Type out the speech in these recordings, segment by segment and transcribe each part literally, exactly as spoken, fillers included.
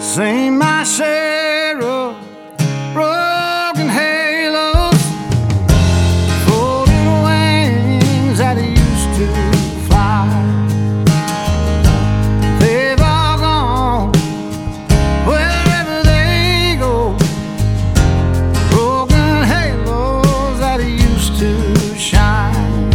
Seen my share of broken halos, folded wings that used to fly. They've all gone wherever they go, broken halos that used to shine.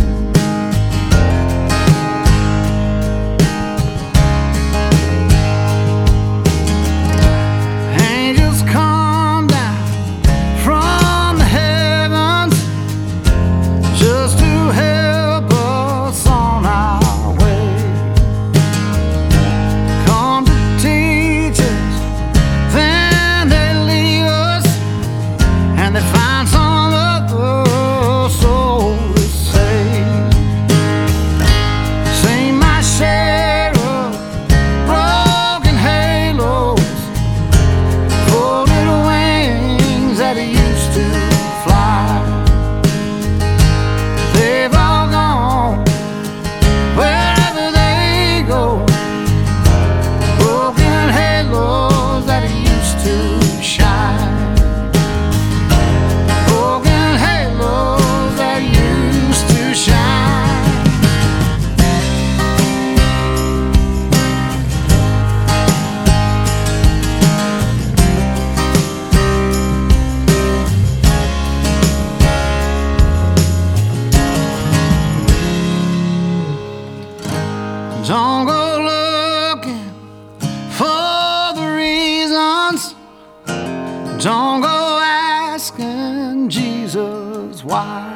Don't go looking for the reasons. Don't go asking Jesus why.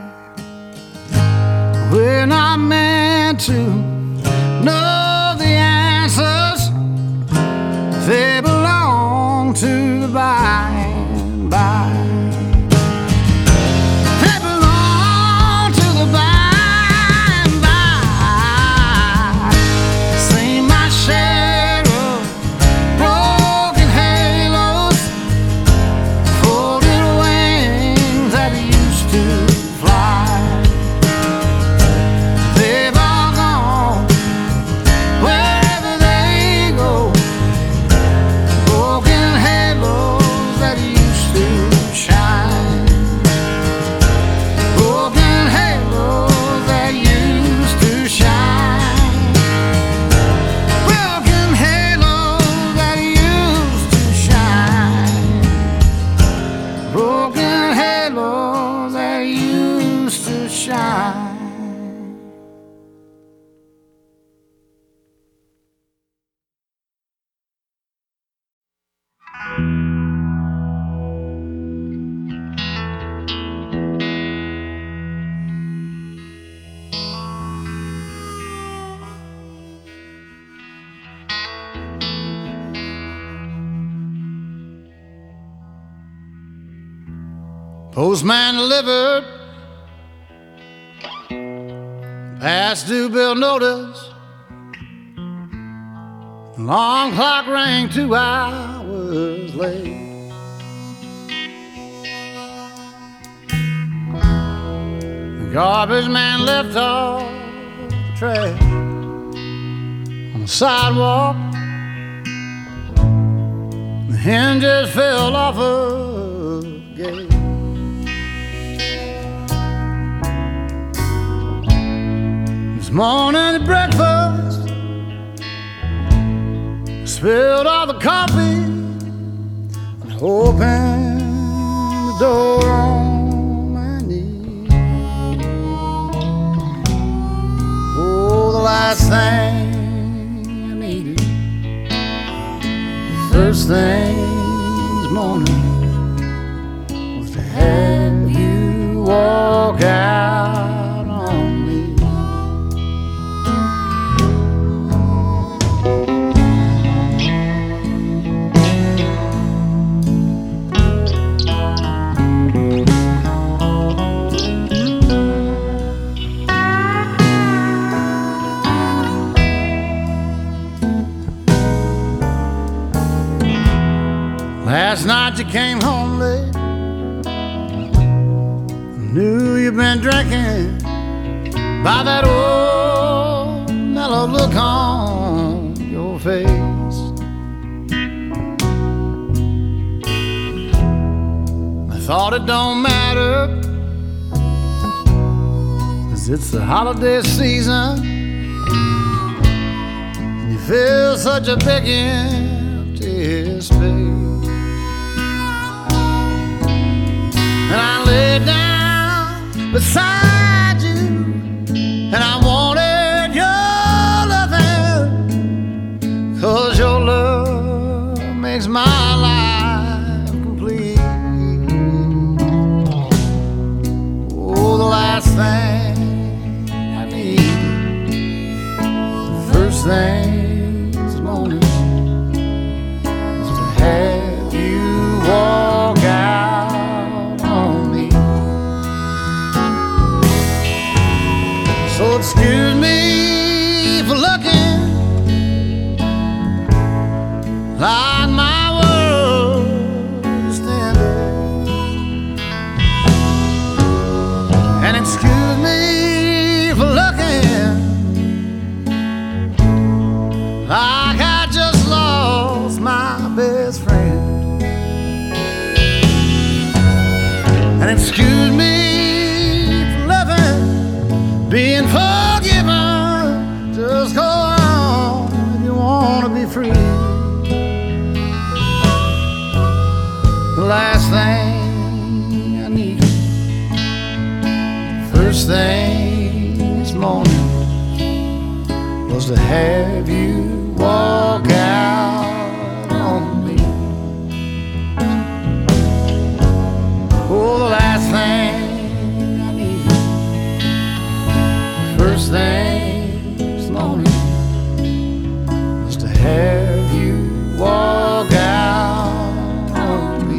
We're not meant to know the answers. They belong to the by and by. Postman delivered past due bill notice. Long clock rang two hours late. The garbage man left off the trash on the sidewalk. The hinges fell off of the gate. Morning at breakfast, spilled all the coffee and opened the door on my knee. Oh, the last thing I needed, the first thing this morning, was to have you walk out on me. Last night you came home late. I knew you've been drinking by that old mellow look on your face. thought it don't matter, 'cause it's the holiday season, and you feel such a big empty space. And I lay down beside you, and I wanted your loving, 'cause your love makes my life complete. Oh, the last thing I need, the first thing this morning, is to have you walk out on me. So excuse me for looking like my world is ended, and excuse me for looking like I just lost my best friend, and excuse me for loving, being forgiven. Just go on if you wanna be free. The last thing I need, first thing this morning, was to have you walk out on me. Oh, the last thing I need, first thing this morning, was to have you walk out on me.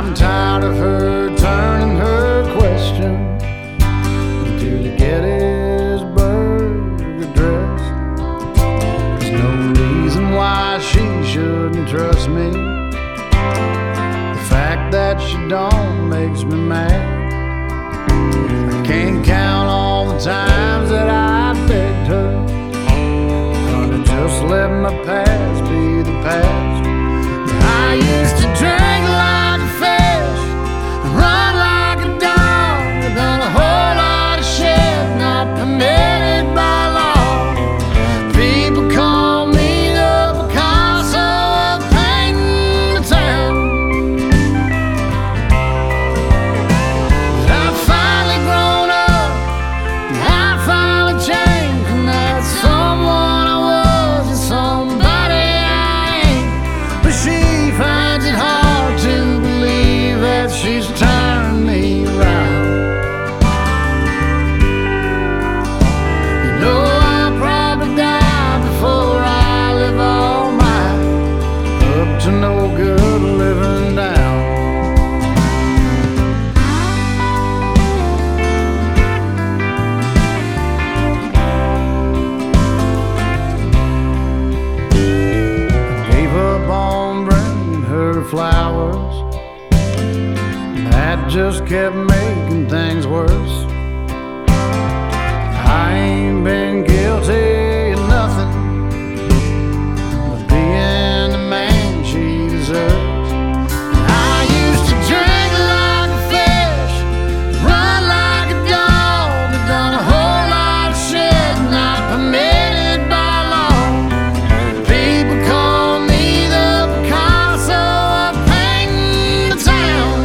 I'm tired of her turning her question to the Gettysburg Address. There's no reason why she shouldn't trust me. The fact that she don't makes me mad. I can't count all the times that I begged her, honey, just let my past be the past. I used to drink like a fish, run like a dog, done a whole lot of shit not permitted by law. People call me the Picasso of painting the town. But I've finally grown up, and I finally changed, and that's someone I was and somebody I ain't. But she finds it hard to believe that she's turned me around. You know I'll probably die before I live all mine, up to no good living down. Gave up on bringing her flowers, that just kept making things worse. I ain't been guilty of nothing but being the man she deserves. I used to drink like a fish, run like a dog, but done a whole lot of shit not permitted by law. People call me the Picasso of painting the town.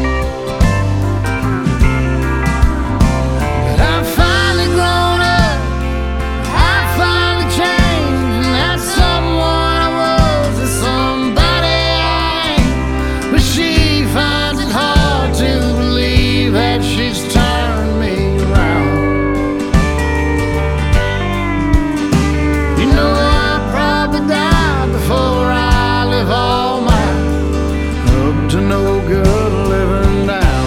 But I've finally grown up, I've finally changed, and that's someone I was and somebody I ain't. But she finds it hard to believe that she's turned me around. You know I'll probably die before I live all mine, up to no good living down.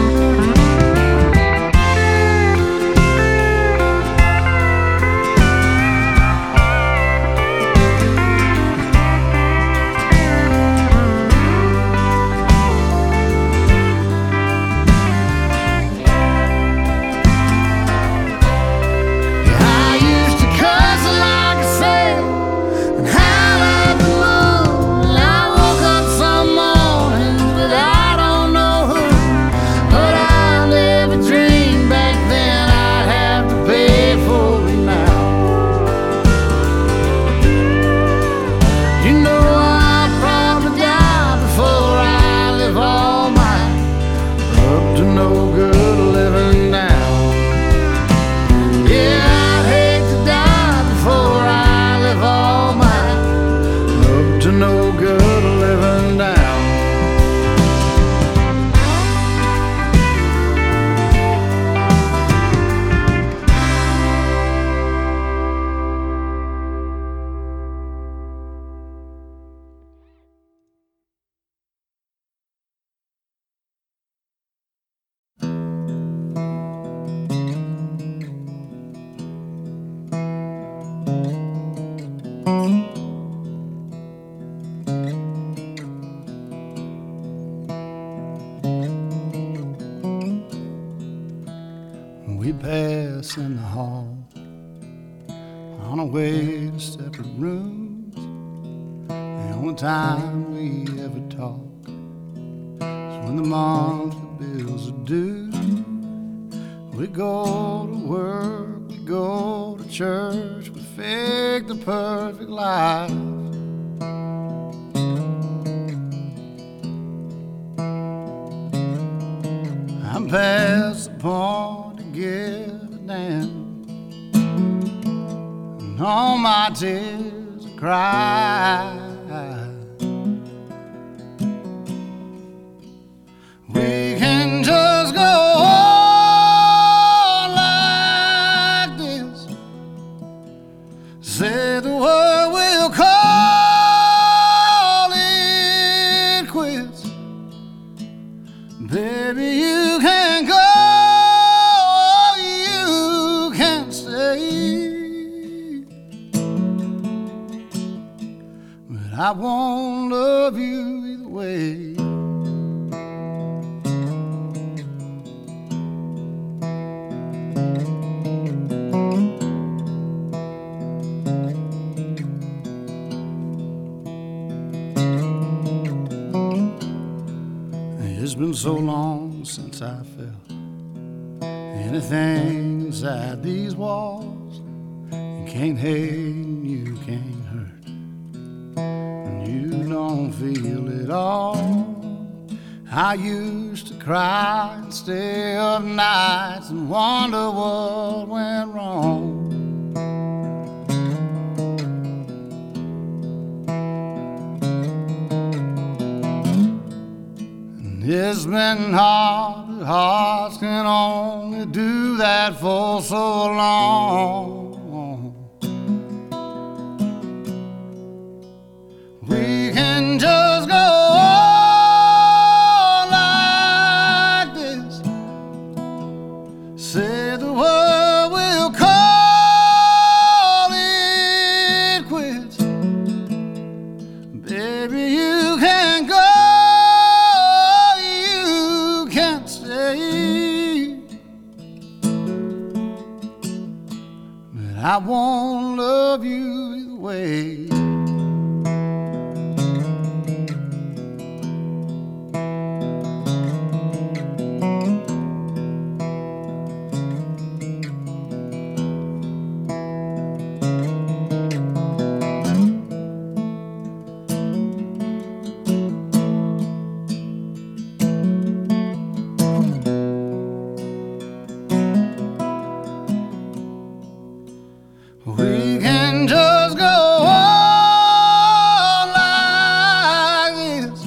I used to cuss like a sailor and howl at the moon. I woke up some mornings, but I don't know who. But I never dreamed back then I'd have to pay for it now. You know I'll probably die before I live all mine, up to no good living now. Yeah, I'd hate to die before I live all mine, up to no good living down. We pass in the hall on our way to separate rooms. The only time we ever talk is when the monthly bills are due. We go to work, we go to church, we fake the perfect life. I'm past the point to give a damn, and all my tears I cry. We can just go on like this, say the word, we'll call it quits. Baby, you can go, you can stay, but I won't love you either way. It's been so long since I felt anything inside these walls. You can't hate, you can't hurt, and you don't feel it all. I used to cry and stay up nights and wonder what went wrong. It's been hard, but hearts can only do that for so long. We can just go on like this, say the word, we'll call it quits. Baby, you can go, I won't love you either way. We can just go on like this,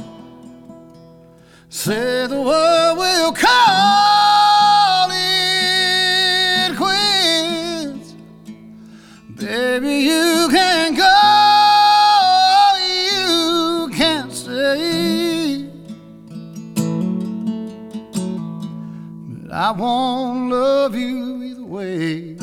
say the word, we'll call it quits. Baby, you can go, you can't stay, but I won't love you either way.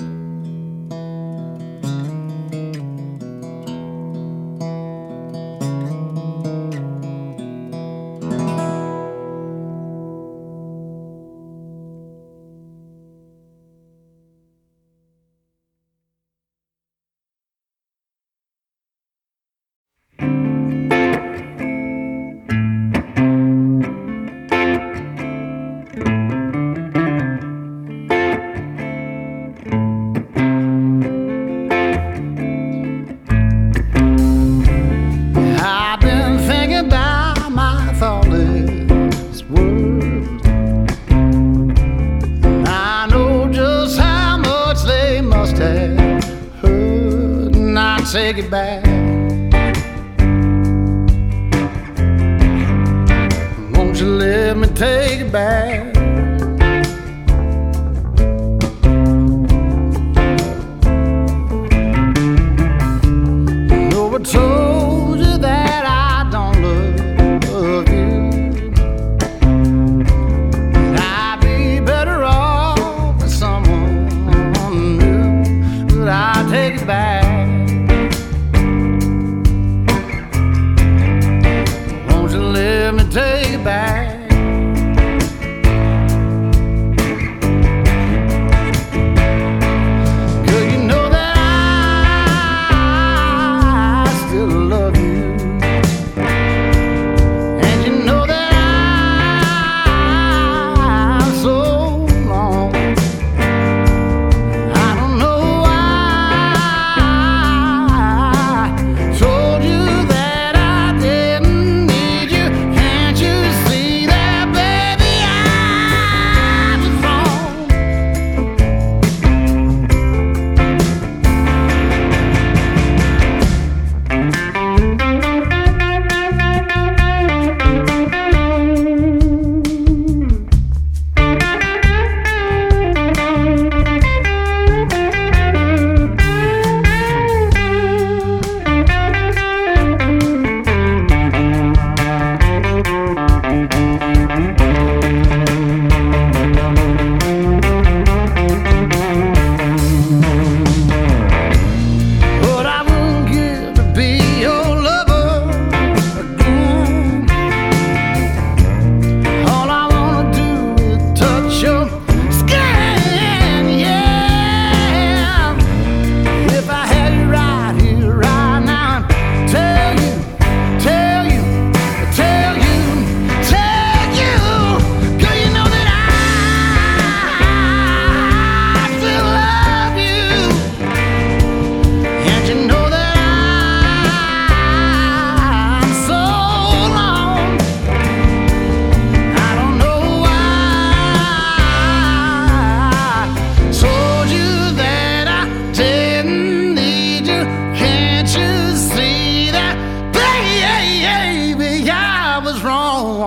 Take it back. Won't you let me take it back? No, I told you that I don't love you, and I'd be better off with someone new, but I take it back. Let me take it back.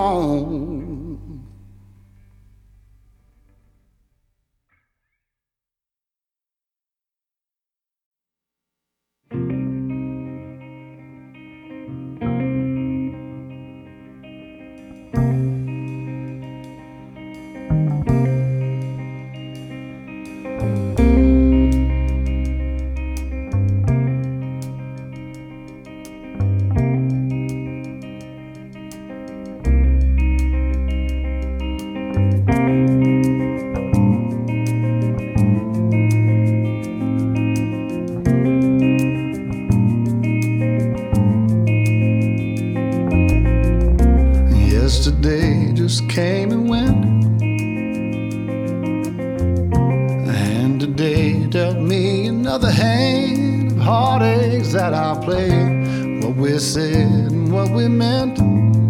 home. Yesterday just came and went, and today dealt me another hand of heartaches that I'll play. What we said and what we meant,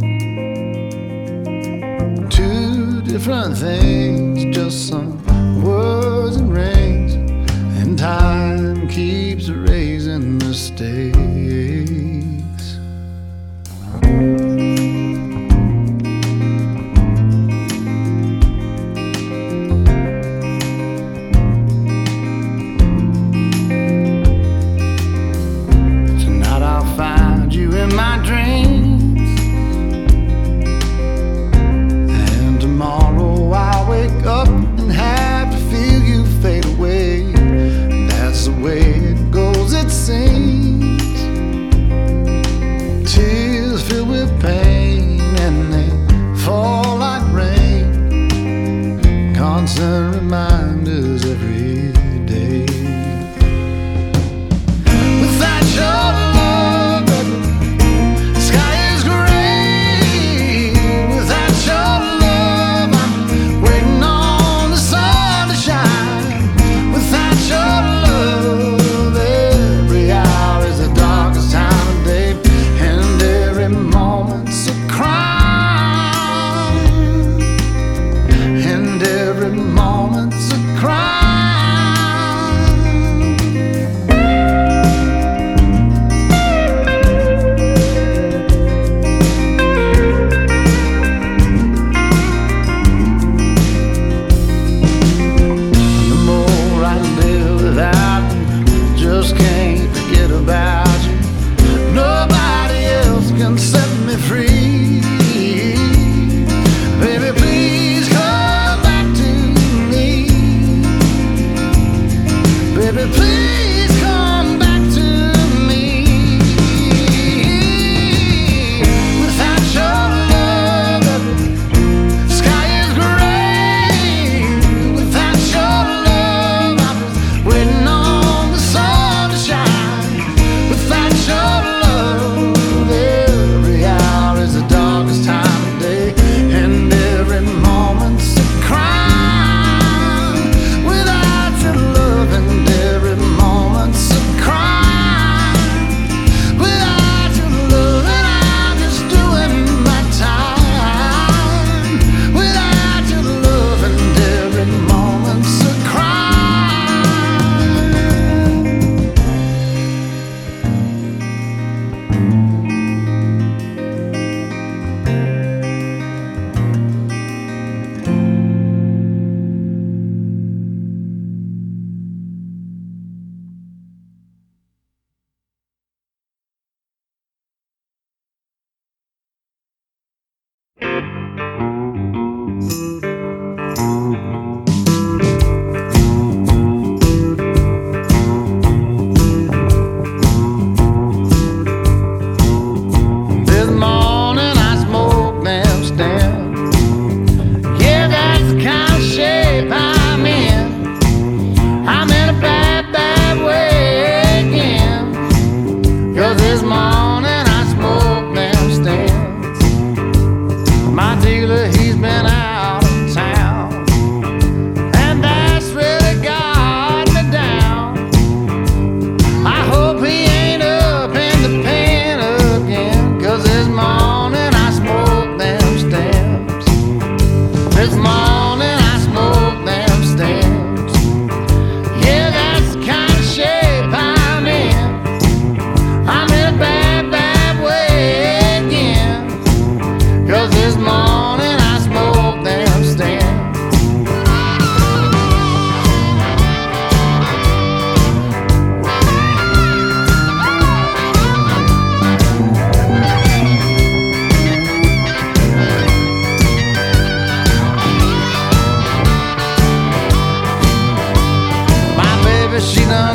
two different things, just some words and rings, and time keeps erasing mistakes. My dreams, and tomorrow I'll wake up and have to feel you fade away. That's the way it goes, it seems.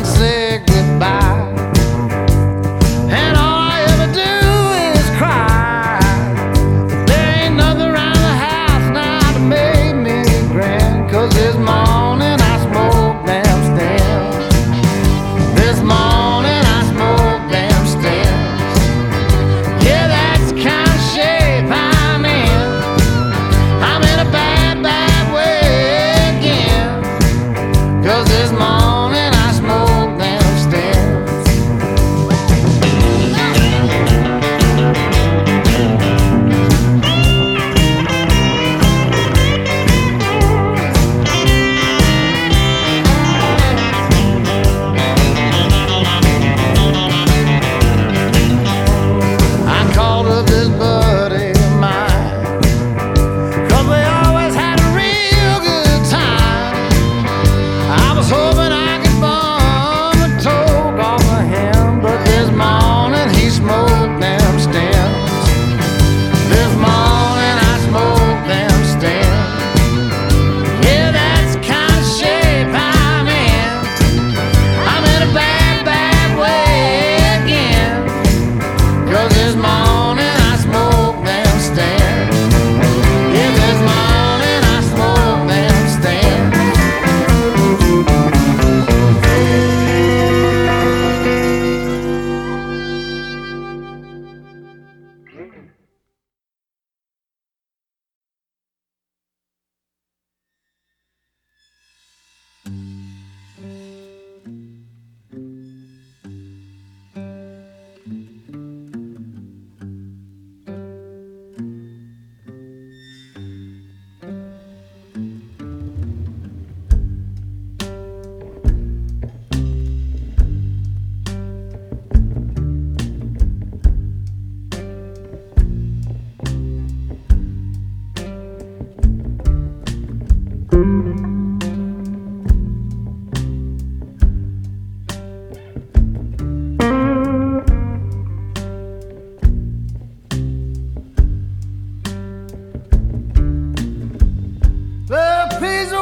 and say goodbye. And all I ever do is cry. There ain't nothing around the house now to make me grin. Cause this morning I smoked them stems. This morning I smoked them stems. Yeah, that's the kind of shape I'm in. I'm in a bad, bad way again. Cause this morning I smoked them stems. I called up this buddy of mine, cause we always had a real good time. I was hoping I could bum a toke off of him, but this morning he smoked them stems. This morning I smoked them stems. Yeah, that's the kind of shape I'm in. I'm in a bad, bad way again. Cause this morning I smoked them stems. Yeah, this morning I smoked them stems. The piece